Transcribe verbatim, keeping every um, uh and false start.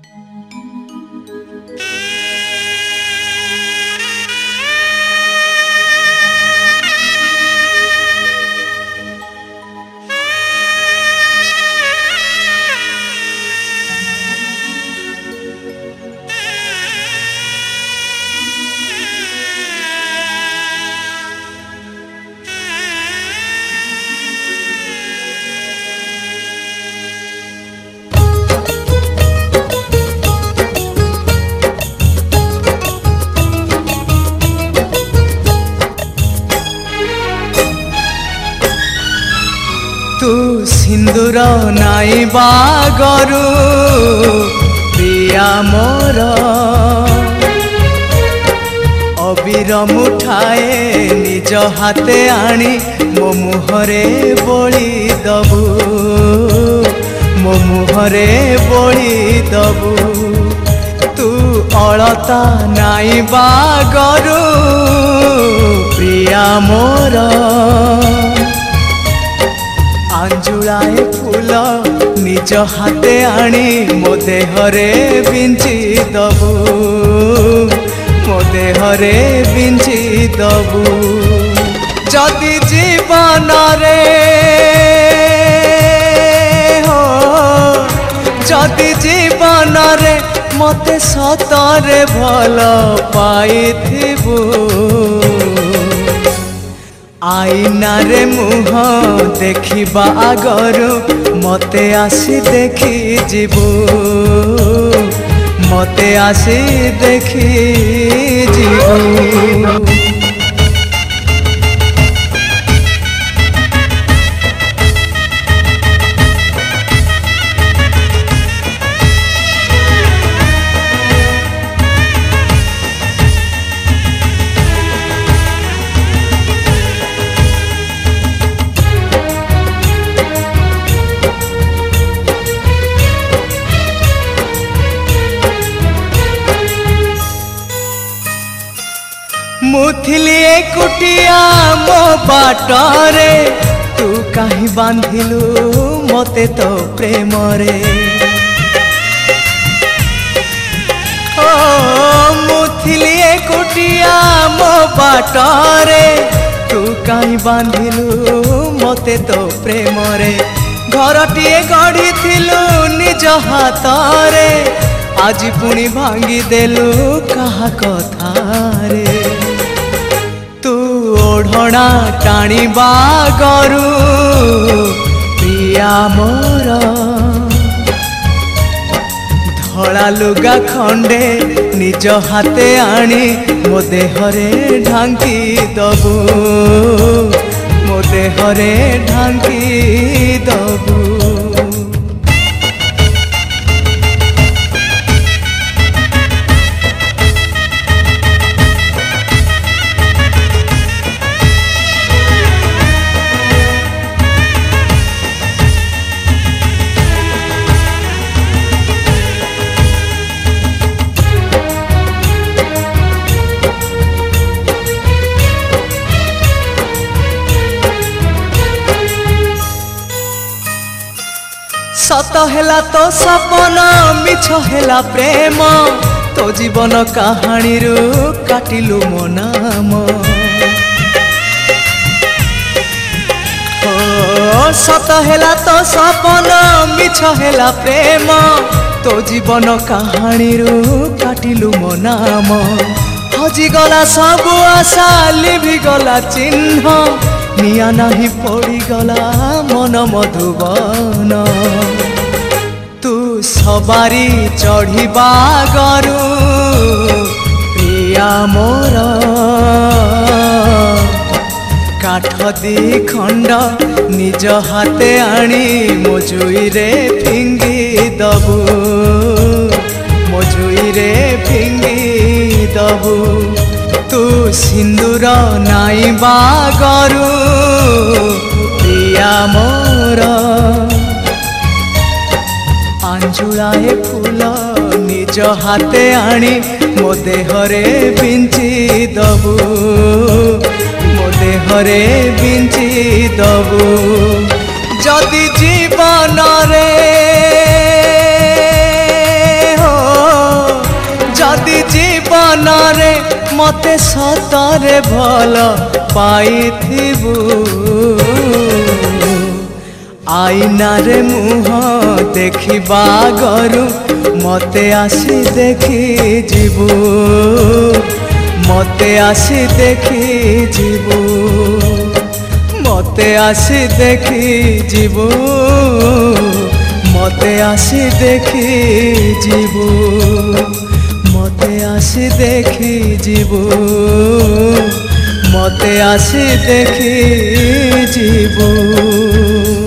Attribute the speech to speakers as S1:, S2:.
S1: सिंदूर नाई बागरु प्रिया मोर अबीर मुठाए निज हाथे आनी मो मुहरे बोली दबु मो मुहरे बोली दबु तू अलता नाई बागरु प्रिया मोर आंजुलाए फूल निज हाथे आनी मो देहरे बिंची दबु मो देहरे बिंची दबु जदि जीवन रे हो जदि जीवन रे मते सतरे भल पाइथिबु आईना रे मुह देखिबा आगरु मते आसी देखी जीवु मते आसी देखी जीवु मुथिली एकुटिया मो बाटरे तू कहीं बांधिलु मते तो प्रेम रे ओ मुथिली एकुटिया मो बाटरे तू कहीं बांधिलु मते तो प्रेम रे घरटिए गढ़ी थिलु निज हाथरे आज पुणी भांगी देलु कहा कथा रे ओढ़ना टाणी बागरु प्रिया मोर धला लुगा खंडे निज हाथे आनी मो देहरे ढांकी दबु मो देहरे ढांकी दबु सत हेला तो सपन मिछ हेला प्रेम तो जीवन कहानी रू काटिलु मो नाम ओ सत हेला तो सपन मिछ हेला प्रेम तो जीवन कहानी रू काटिलु मो नाम हजिगला सब आशा लिभिगला चिन्ह निया नहीं पड़ीगला मन मधुबन तू सवारी चढ़ीबा गरु प्रिया मोर काठ दी खंड निज हाथे आनी मो जुई रे फिंगी दबु मो जुई रे फिंगी दबु तू सिंदूर नाई बागरु प्रिया मोर आंजुलाए फूल निज हाथे आनी मो देहरे बिंची दबु मो देहरे बिंची दबु जदि जीवन रे हो मते सतरे भल पाइथिबु आईना रे मुह देखिबा गरु मते आसी देखी जीवु मते आसी देखी जीवु मते आसी देखी जीवु मते आसी देखी जीवु मते आसी देखी जीवु मते आसी देखी जीवु।